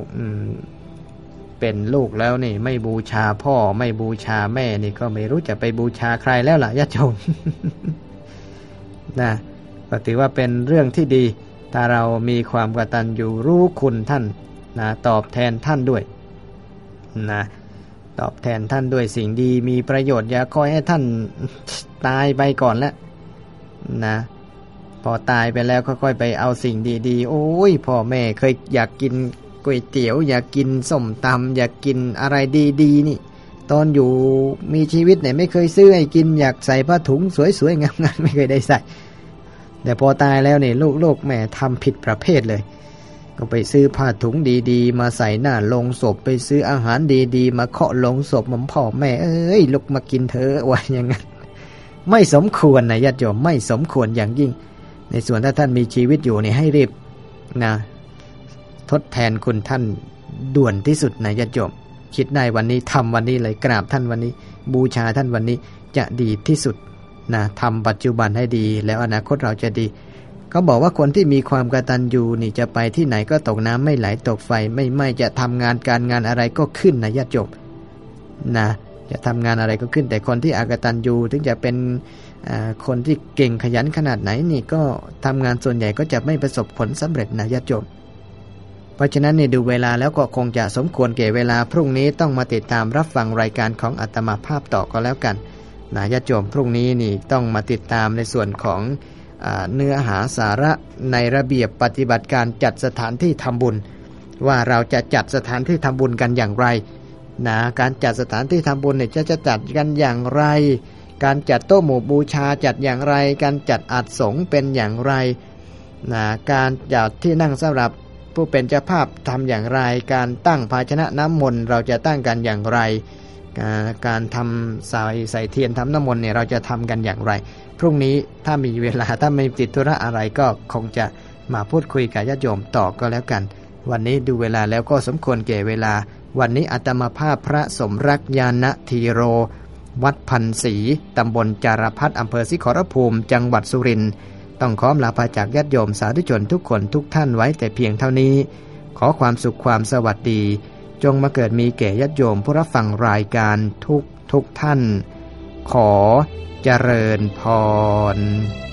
เป็นลูกแล้วนี่ไม่บูชาพ่อไม่บูชาแม่นี่ก็ไม่รู้จะไปบูชาใครแล้วล่ะญาติโยม นะก็ถือว่าเป็นเรื่องที่ดีถ้าเรามีความกตัญญูรู้คุณท่านนะตอบแทนท่านด้วยนะตอบแทนท่านด้วยสิ่งดีมีประโยชน์อย่าคอยให้ท่านตายไปก่อนแล้วนะพอตายไปแล้วค่อยๆไปเอาสิ่งดีๆโอ้ยพ่อแม่เคยอยากกินก๋วยเตี๋ยวอยากกินส้มตำอยากกินอะไรดีๆนี่ตอนอยู่มีชีวิตเนี่ยไม่เคยซื้อให้กินอยากใส่ผ้าถุงสวยๆงามๆไม่เคยได้ใส่แต่พอตายแล้วเนี่ยลูกแม่ทำผิดประเภทเลยก็ไปซื้อผ้าถุงดีๆมาใส่หน้าโลงศพไปซื้ออาหารดีๆมาเคาะโลงศพมันพ่อแม่เอ้ยลุกมากินเถอะว่าอย่างนั้นไม่สมควรนะญาติโยมไม่สมควรอย่างยิ่งในส่วนถ้าท่านมีชีวิตอยู่เนี่ยให้รีบนะทดแทนคุณท่านด่วนที่สุดนะญาติโยมคิดได้วันนี้ทำวันนี้เลยกราบท่านวันนี้บูชาท่านวันนี้จะดีที่สุดนะทำปัจจุบันให้ดีแล้วอนาคตเราจะดีเขาบอกว่าคนที่มีความกตัญญูนี่จะไปที่ไหนก็ตกน้ำไม่ไหลตกไฟไม่จะทำงานการงานอะไรก็ขึ้นนะญาติโยมนะจะทำงานอะไรก็ขึ้นแต่คนที่อกตัญญูถึงจะเป็นคนที่เก่งขยันขนาดไหนนี่ก็ทำงานส่วนใหญ่ก็จะไม่ประสบผลสำเร็จนะญาติโยมเพราะฉะนั้นเนี่ยดูเวลาแล้วก็คงจะสมควรแก่เวลาพรุ่งนี้ต้องมาติดตามรับฟังรายการของอาตมาภาพต่อก็แล้วกันนะญาติโยมพรุ่งนี้นี่ต้องมาติดตามในส่วนของเนื้อหาสาระในระเบียบปฏิบัติการจัดสถานที่ทำบุญว่าเราจะจัดสถานที่ทำบุญกันอย่างไรนะการจัดสถานที่ทำบุญเนี่ยจะจัดกันอย่างไรการจัดโต๊ะหมู่บูชาจัดอย่างไรการจัดอาสงฆ์เป็นอย่างไรนะการจัดที่นั่งสำหรับผู้เป็นเจ้าภาพทำอย่างไรการตั้งภาชนะน้ำมนต์เราจะตั้งกันอย่างไรการทำใส่เทียนทำน้ำมนต์เนี่ยเราจะทำกันอย่างไรพรุ่งนี้ถ้ามีเวลาถ้าไม่ติดธุระอะไรก็คงจะมาพูดคุยกับญาติโยมต่อก็แล้วกันวันนี้ดูเวลาแล้วก็สมควรแก่เวลาวันนี้อาตมาภาพพระสมรักญาณธีโรวัดพันศรีตำบลจารพัฒน์อำเภอศรีขอรภูมิจังหวัดสุรินทร์ต้องขอลาพาจากญาติโยมสาธุชนทุกคนทุกท่านไว้แต่เพียงเท่านี้ขอความสุขความสวัสดีจงมาเกิดมีแก่ญาติโยมผู้รับฟังรายการทุกท่านขอเจริญพร